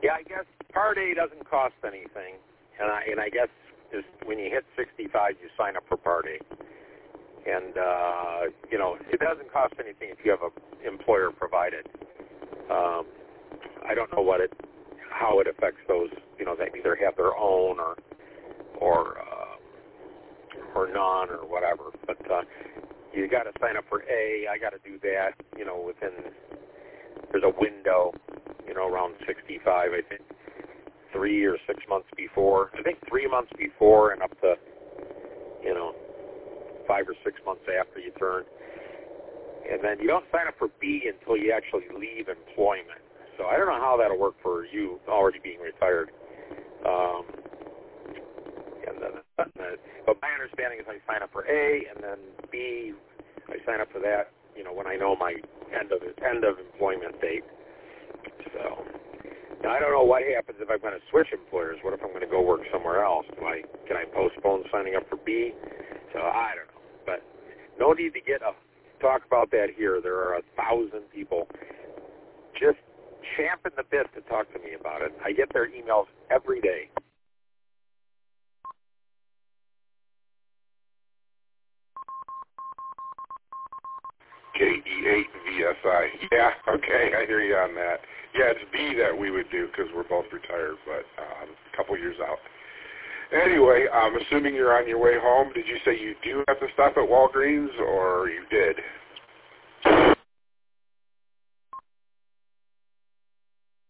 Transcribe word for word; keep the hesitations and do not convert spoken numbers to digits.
Yeah, I guess Part A doesn't cost anything, and I and I guess just when you hit sixty-five, you sign up for Part A. And, uh, you know, it doesn't cost anything if you have a employer provided. Um, I don't know what it, how it affects those, you know, they either have their own or, or, uh, or none or whatever. But, uh, you got to sign up for A. I got to do that, you know, within, there's a window, you know, around sixty-five, I think, three or six months before. I think three months before and up to, you know, five or six months after you turn. And then you don't sign up for B until you actually leave employment. So I don't know how that'll work for you already being retired. Um, and then, but my understanding is I sign up for A, and then B, I sign up for that, you know, when I know my end of end of employment date. So now I don't know what happens if I'm going to switch employers. What if I'm going to go work somewhere else? Do I, can I postpone signing up for B? So I don't know. But no need to get a talk about that here. There are a thousand people just champing the bit to talk to me about it. I get their emails every day. K E eight V S I. Yeah, okay, I hear you on that. Yeah, it's B that we would do because we're both retired, but um, a couple years out. Anyway, I'm assuming you're on your way home. Did you say you do have to stop at Walgreens, or you did?